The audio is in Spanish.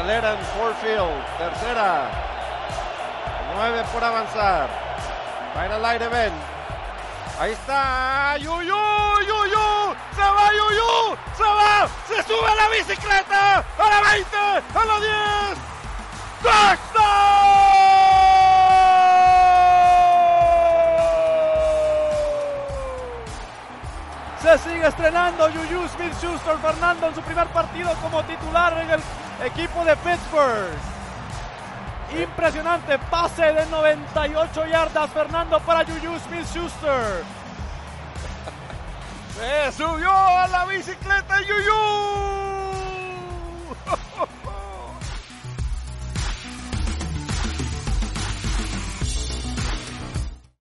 Galera en Forefield, tercera. 9 por avanzar. Va a ir al aire Ben. Ahí está Yuyu. Se va Yuyu. Se va. Se sube a la bicicleta. A la 20. A la 10. ¡Touchdown! Se sigue estrenando Juju Smith-Schuster, Fernando, en su primer partido como titular en el equipo de Pittsburgh. Impresionante pase de 98 yardas, Fernando, para Juju Smith-Schuster. Se subió a la bicicleta Yuyu.